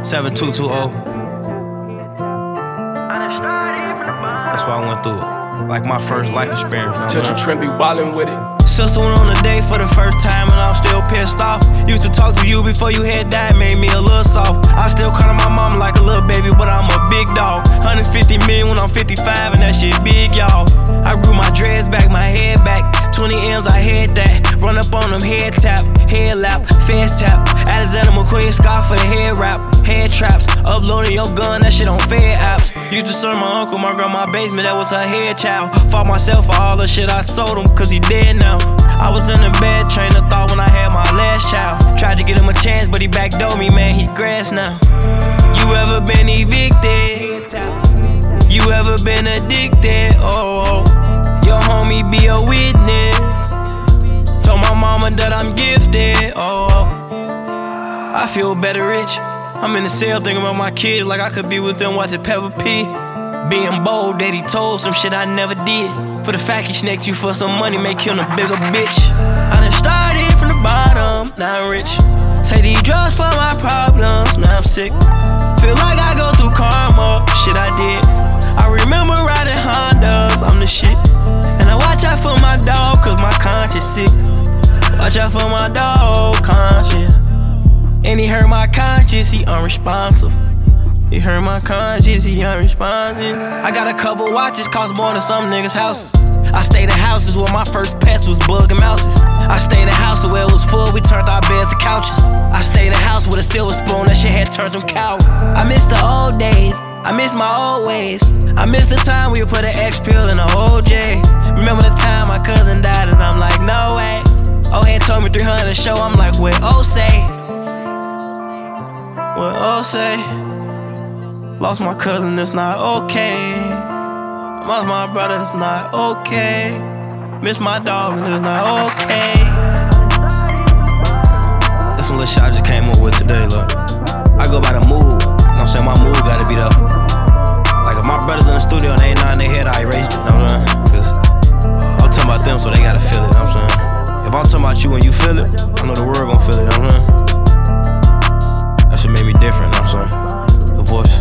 7220. That's why I went through it. Like my first life experience. Touch a trend, be wildin' with it. Sister went on a date for the first time and I'm still pissed off. Used to talk to you before you had died, made me a little soft. I still call my mom like a little baby, but I'm a big dog. 150 million when I'm 55 and that shit big, y'all. I grew my dreads back, my head back. 20 M's, I had that. Run up on them, head tap, head lap, fast tap. Alexander McQueen scarf for the head wrap. Head traps, uploading your gun, that shit on Fed apps. Used to serve my uncle, my grandma basement, that was her head child. Fought myself for all the shit I sold him, cause he dead now. I was in a bad train of thought when I had my last child. Tried to get him a chance, but he backdoored me, man, he grass now. You ever been evicted? You ever been addicted? Oh, your homie be a witness. Told my mama that I'm gifted. Oh, I feel better rich. I'm in the cell thinking about my kids like I could be with them watching Peppa Pig. Being bold that he told some shit I never did. For the fact he snaked you for some money make him a bigger bitch. I done started from the bottom, now I'm rich. Take these drugs for my problems, now I'm sick. Feel like I go through karma, shit I did. I remember riding Hondas, I'm the shit. And I watch out for my dog cause my conscience sick. Watch out for my dog, conscience. And he hurt my conscience, he unresponsive. He hurt my conscience, he unresponsive. I got a couple watches, cost more than some niggas' houses. I stayed in houses where my first pets was bug and mouses. I stayed in houses where it was full, we turned our beds to couches. I stayed in a house with a silver spoon, that shit had turned them cowards. I miss the old days, I miss my old ways. I miss the time we would put an X pill in a OJ. Remember the time my cousin died and I'm like, no way. Oh, had told me 300 a show, I'm like, what O say? What O say? Lost my cousin, it's not okay. Lost my brother, it's not okay. Miss my dog, and it's not okay. That's one little shot I just came up with today, look. I go by the mood, you know what I'm saying? My mood gotta be there. Like if my brothers in the studio and they ain't nodding their head, I erased it, you know what I'm saying? Cause I'm talking about them, so they gotta feel it, you know what I'm saying? If I'm talking about you and you feel it, I know the world gon' feel it, you know what I'm saying? That shit made me different, you know what I'm saying? The voice.